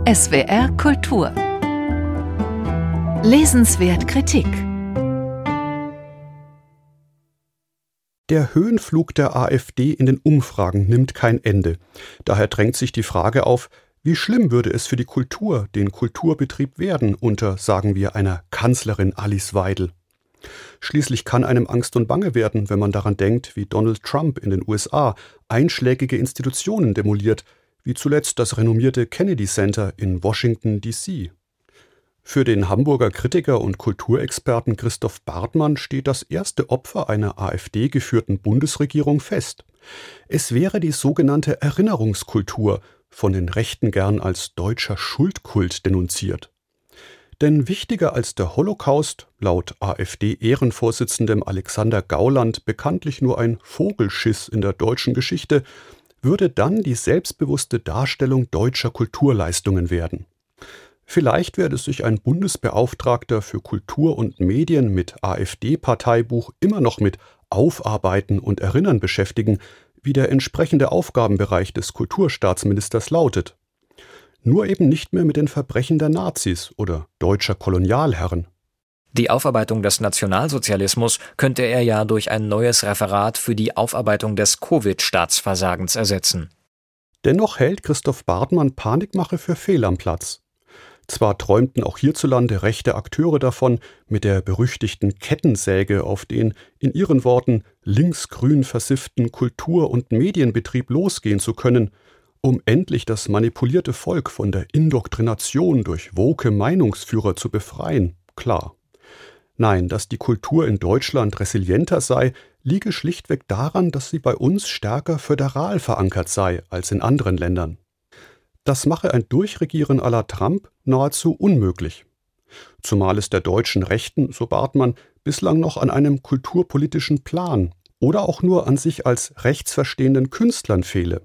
SWR Kultur. Lesenswert Kritik. Der Höhenflug der AfD in den Umfragen nimmt kein Ende. Daher drängt sich die Frage auf, wie schlimm würde es für die Kultur, den Kulturbetrieb werden unter, sagen wir, einer Kanzlerin Alice Weidel. Schließlich kann einem Angst und Bange werden, wenn man daran denkt, wie Donald Trump in den USA einschlägige Institutionen demoliert, wie zuletzt das renommierte Kennedy Center in Washington, D.C. Für den Hamburger Kritiker und Kulturexperten Christoph Bartmann steht das erste Opfer einer AfD-geführten Bundesregierung fest. Es wäre die sogenannte Erinnerungskultur, von den Rechten gern als deutscher Schuldkult denunziert. Denn wichtiger als der Holocaust, laut AfD-Ehrenvorsitzendem Alexander Gauland bekanntlich nur ein Vogelschiss in der deutschen Geschichte, würde dann die selbstbewusste Darstellung deutscher Kulturleistungen werden. Vielleicht werde sich ein Bundesbeauftragter für Kultur und Medien mit AfD-Parteibuch immer noch mit Aufarbeiten und Erinnern beschäftigen, wie der entsprechende Aufgabenbereich des Kulturstaatsministers lautet. Nur eben nicht mehr mit den Verbrechen der Nazis oder deutscher Kolonialherren. Die Aufarbeitung des Nationalsozialismus könnte er ja durch ein neues Referat für die Aufarbeitung des Covid-Staatsversagens ersetzen. Dennoch hält Christoph Bartmann Panikmache für fehl am Platz. Zwar träumten auch hierzulande rechte Akteure davon, mit der berüchtigten Kettensäge auf den, in ihren Worten, linksgrün versifften Kultur- und Medienbetrieb losgehen zu können, um endlich das manipulierte Volk von der Indoktrination durch woke Meinungsführer zu befreien, klar. Nein, dass die Kultur in Deutschland resilienter sei, liege schlichtweg daran, dass sie bei uns stärker föderal verankert sei als in anderen Ländern. Das mache ein Durchregieren à la Trump nahezu unmöglich. Zumal es der deutschen Rechten, so Bartmann, bislang noch an einem kulturpolitischen Plan oder auch nur an sich als rechtsverstehenden Künstlern fehle.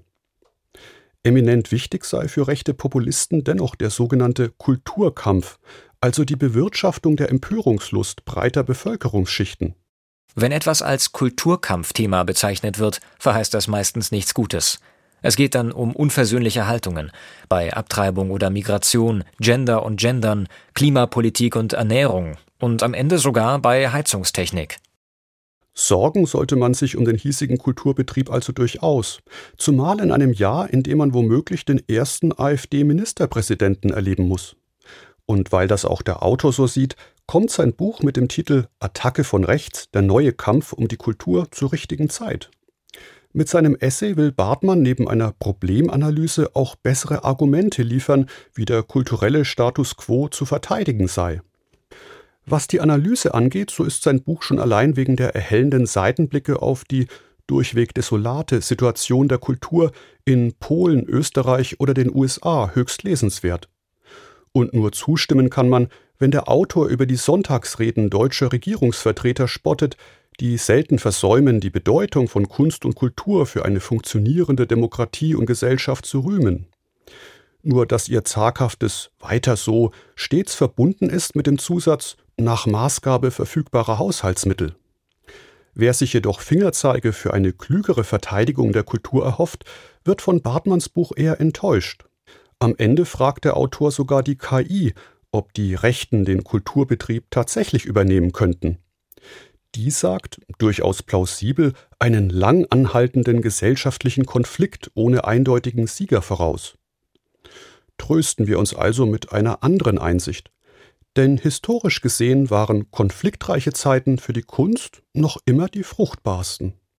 Eminent wichtig sei für rechte Populisten dennoch der sogenannte Kulturkampf, also die Bewirtschaftung der Empörungslust breiter Bevölkerungsschichten. Wenn etwas als Kulturkampfthema bezeichnet wird, verheißt das meistens nichts Gutes. Es geht dann um unversöhnliche Haltungen bei Abtreibung oder Migration, Gender und Gendern, Klimapolitik und Ernährung und am Ende sogar bei Heizungstechnik. Sorgen sollte man sich um den hiesigen Kulturbetrieb also durchaus, zumal in einem Jahr, in dem man womöglich den ersten AfD-Ministerpräsidenten erleben muss. Und weil das auch der Autor so sieht, kommt sein Buch mit dem Titel »Attacke von rechts, der neue Kampf um die Kultur« zur richtigen Zeit. Mit seinem Essay will Bartmann neben einer Problemanalyse auch bessere Argumente liefern, wie der kulturelle Status quo zu verteidigen sei. Was die Analyse angeht, so ist sein Buch schon allein wegen der erhellenden Seitenblicke auf die durchweg desolate Situation der Kultur in Polen, Österreich oder den USA höchst lesenswert. Und nur zustimmen kann man, wenn der Autor über die Sonntagsreden deutscher Regierungsvertreter spottet, die selten versäumen, die Bedeutung von Kunst und Kultur für eine funktionierende Demokratie und Gesellschaft zu rühmen. Nur dass ihr zaghaftes »Weiter so« stets verbunden ist mit dem Zusatz »nach Maßgabe verfügbarer Haushaltsmittel«. Wer sich jedoch Fingerzeige für eine klügere Verteidigung der Kultur erhofft, wird von Bartmanns Buch eher enttäuscht. Am Ende fragt der Autor sogar die KI, ob die Rechten den Kulturbetrieb tatsächlich übernehmen könnten. Die sagt, durchaus plausibel, einen lang anhaltenden gesellschaftlichen Konflikt ohne eindeutigen Sieger voraus. Trösten wir uns also mit einer anderen Einsicht. Denn historisch gesehen waren konfliktreiche Zeiten für die Kunst noch immer die fruchtbarsten.